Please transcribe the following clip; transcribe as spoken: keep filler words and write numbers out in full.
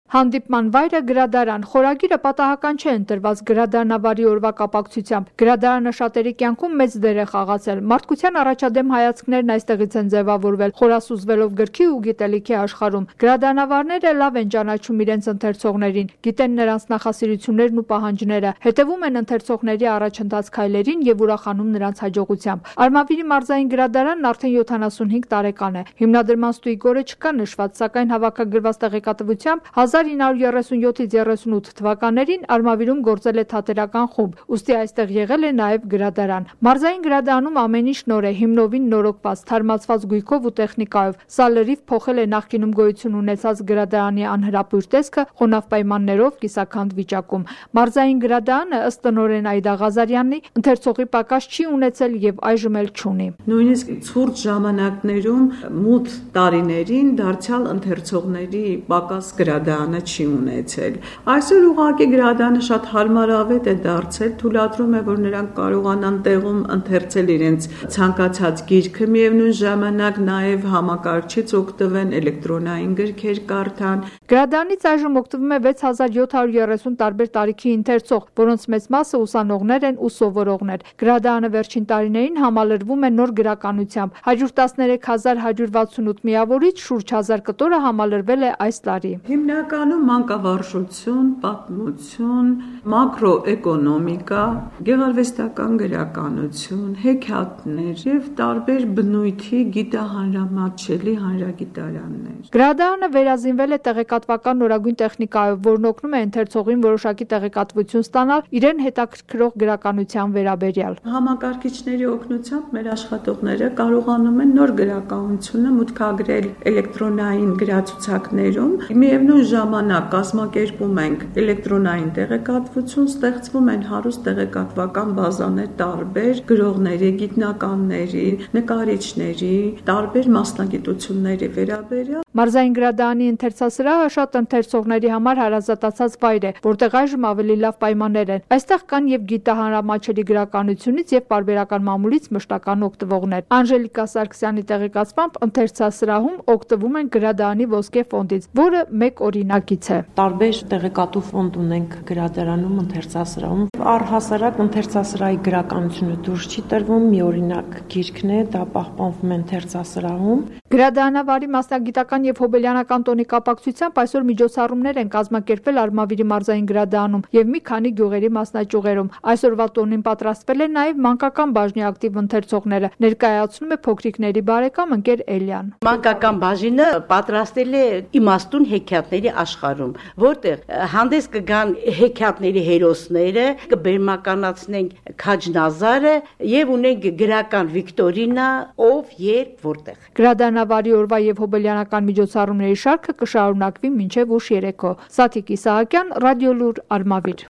Հանդիպման վայրը գրադարան, խորագիրը պատահական չէ ընտրված գրադարանավարի օրվա կապակցությամբ։ Գրադարանը շատերի կյանքում մեծ դեր է խաղացել։ Մարդկության առաջադեմ հայացքներն այստեղից են ձևավորվել, խորասուզվելով գրքի ու գիտելիքի աշխարհում։ Գրադարանավարները լավ են ճանաչում իրենց ընթերցողներին, գիտեն նրանց նախասիրություններն ու պահանջները, հետևում են ընթերցողների առաջընթաց քայլերին եւ ուրախանում նրանց հաջողությամբ։ Արմավիրի մարզային գրադարանն արդեն յոթանասունհինգ տարեկան է։ Հիմնադրման ստույգ օրը չկա նշված, սակայն հավաքագրված տեղեկատվությամբ հազար ինը հարյուր երեսունյոթից երեսունութ թվականներին Արմավիրում գործել է թատերական խումբ, ուստի այստեղ եղել է նաև գրադարան։ Մարզային գրադարանում ամեն ինչ նոր է, հիմնովին նորոգված, թարմացված գույքով ու տեխնիկայով։ Սա լրիվ փոխել է նախկինում գոյություն ունեցած գրադարանի անհրապույր տեսքը խոնավ պայմաններով, կիսաքանդ վիճակում։ Մարզային գրադարանը ըստ տնօրեն Այդա Ղազարյանի ընթերցողի պակաս չի ունեցել եւ այժմ էլ չունի։ Նույնիսկ ցուրտ ժամանակներում մութ տարիներին դարձյալ ընթերցողների պակաս գրադարանը չի ունեցել։ Այսօր ուղղակի գրադարանը շատ հարմարավետ է դարձել, թույլատրում է, որ նրանք կարողանան տեղում ընթերցել իրենց ցանկացած գիրքը, միևնույն ժամանակ նաև համակարգչից օգտվեն, էլեկտրոնային գրքեր կարդան։ Գրադարանից այժմ օգտվում է վեց հազար յոթ հարյուր երեսուն տարբեր տարիքի ընթերցող, որոնց մեծ մասը ուսանողներ են ու սովորողներ։ Գրադարանը վերջին տարիներին համալրվում է նոր գրականությամբ։ հարյուր տասներեք հազար հարյուր վաթսունութ միավորից շուրջ հազար կտորը համալրվել է այս տարի։ Հիմնականում մանկավարժություն, պատմություն, մակրոէկոնոմիկա, գեղարվեստական գրականություն, հեքիաթներ եւ տարբեր բնույթի գիտահանրամատչելի հանրագիտարաններ։ Գրադարանը վերազինվել է տեղեկատվական նորագույն տեխնիկայով, որն օգնում է ընթերցողին որոշակի տեղեկատվություն ստանալ իրեն հետաքրքրող գրականության վերաբերյալ։ Համակարգիչների օգնությամբ մեր աշխատողները կարողանում են նոր գրականությունը մուտքագրել էլեկտրոնային գրացուցակներում։ Միևնույն ժամանակ կազմակերպում ենք էլեկտրոնային տեղեկատվություն, ստեղծվում են հարուստ տեղեկատվական բազաներ տարբեր գրողների, գիտնականների, նկարիչների, տարբեր մասնագիտությունների վերաբերյալ։ Մարզային գրադարանի ընթերցասրահը շատ ընթերցողների համար հարազատացած վայր է, որտեղ այժմ ավելի լավ պայմաններ են։ Այստեղ կան եւ գիտահանրամատչելի գրականությունից եւ պարբերական մամուլից մշտական օգտվողներ։ Անժելիկա Սարգսյանի տեղեկացմամբ ընթերցասրահում օգտվում են գրադարանի ոսկե ֆոնդից, որը մեկ օրինակից է։ Տարբեր տեղեկատու ֆոնդ ունենք գրադարանում, ընթերցասրահում։ Առհասարակ ընթերցասրահի գրականությունը դուրս չի տրվում, մի օրինակ գիրքն է, դա պահպանվում է ընթերցասրահում։ Գրադարանավարի մասնագիտական եւ հոբելյանական տոնի կապակցությամբ այսօր միջոցառումներ են կազմակերպվել Արմավիրի մարզային գրադարանում եւ մի քանի գյուղերի մասնաճյուղերում։ Այսօրվա տոնին պատրաստվել են նաեւ մանկական բաժնի ակտիվ ընթերցողները։ Ներկայացնում է փոքրիկների բարեկամ ընկեր Էլյան։ Մանկական բաժինը պատրաստել է իմաստուն հեքիաթների աշխարհում, որտեղ հանդես կգան հեքիաթների հերոսները, կբերմականացնենք Քաջնազարը եւ ունենք գրական Վիկտորինա, ով երբ որտեղ։ Գրադարանավարի օրվա եւ հոբելյանական միջոցառումների շարքը կշարունակվի մինչեւ ուշ երեկո։ Սաթիկ Իսահակյան, Ռադիոլուր, Արմավիր։